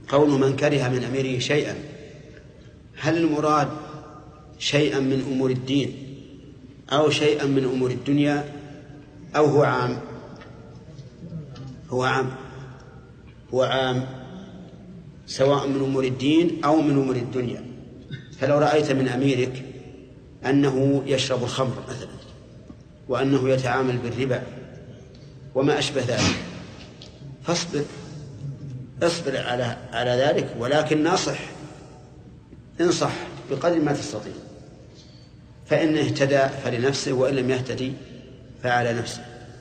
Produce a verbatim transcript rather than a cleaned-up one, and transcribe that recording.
قول من كره من أميره شيئا، هل المراد شيئا من أمور الدين أو شيئا من أمور الدنيا أو هو عام؟ هو عام هو عام سواء من أمور الدين أو من أمور الدنيا. فلو رأيت من أميرك أنه يشرب الخمر مثلا وأنه يتعامل بالربا وما أشبه ذلك فاصبر اصبر على على ذلك، ولكن ناصح انصح بقدر ما تستطيع، فإن اهتدى فلنفسه وإن لم يهتدي فعلى نفسه.